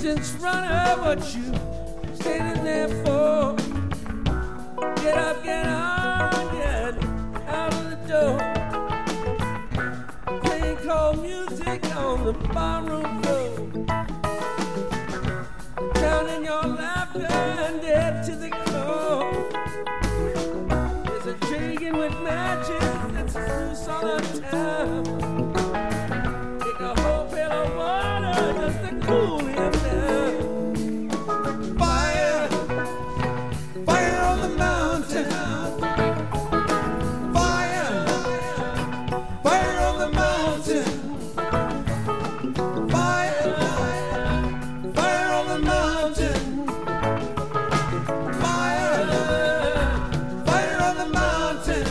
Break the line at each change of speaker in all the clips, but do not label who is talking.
nuisance runner, what you standing there for? Get up, get on, get out of the door. Playing cold music on the barroom floor. Counting your laughter and dead to the core. There's a dragon with matches that's loose all the time. Take a whole pail of water just to cool him down. Fire, fire on the mountain. Fire, fire on the mountain. Fire, fire on the mountain. Fire, fire on the mountain.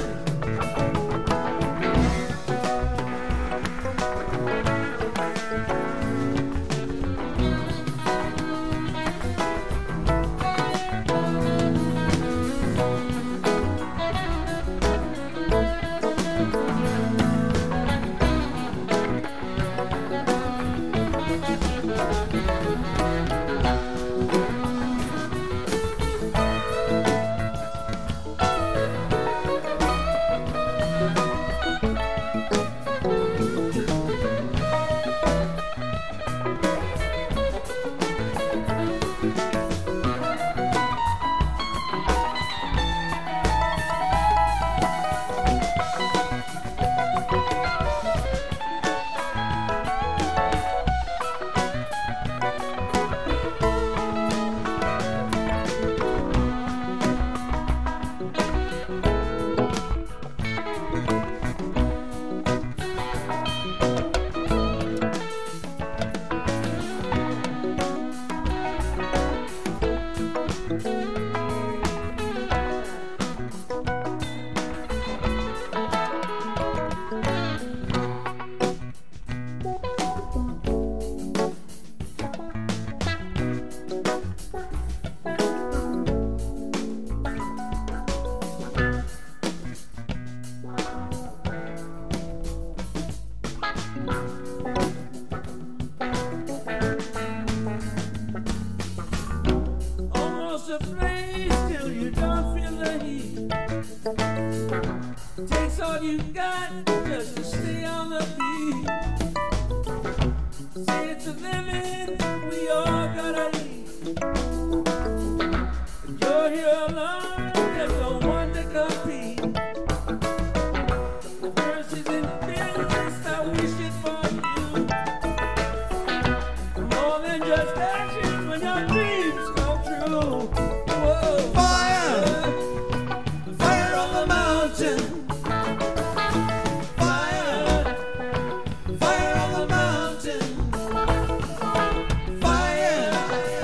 Almost a blaze till you don't feel the heat. Takes all you got just to stay on the beat. Say it's a living, we all gotta eat. And you're here alone, there's no one to compete. The verse is in business, I wish it for you. More than just action when your dreams come true. Whoa. Fire, fire on the mountain. Fire, fire on the mountain. Fire,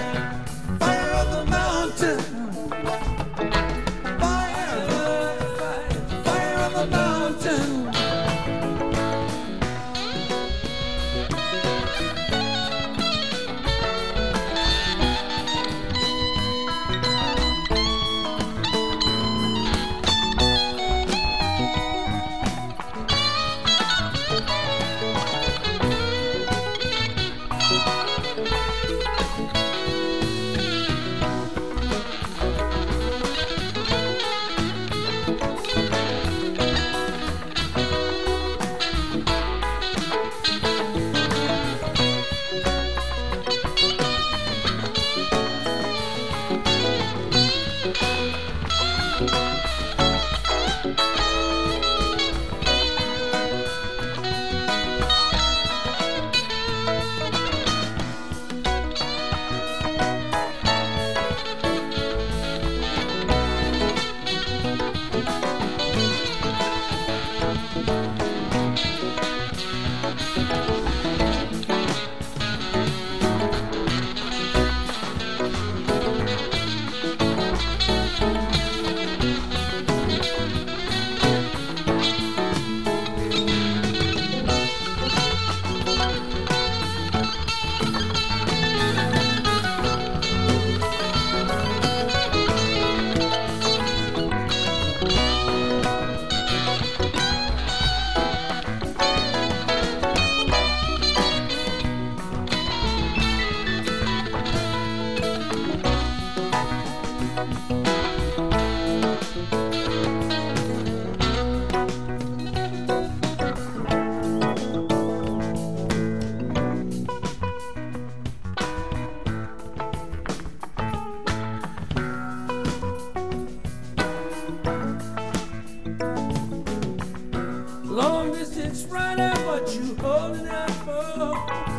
It's right out what you holding out for.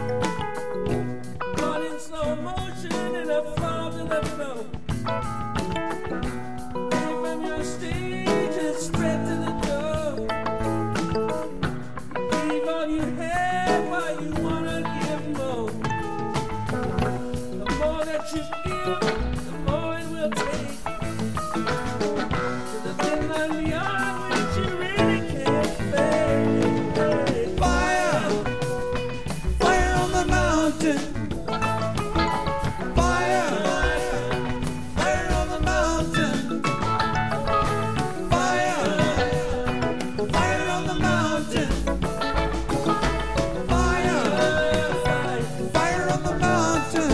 Caught in slow motion and I fall to the floor. Came from your stage and spread to the door. Gave all you had while you wanna give more. The more that you give, the more it will take. To the thin line beyond which you really can't fade.
Fire, fire on the mountain. Fire, fire on the mountain. Fire, fire on the mountain. Fire, fire on the mountain.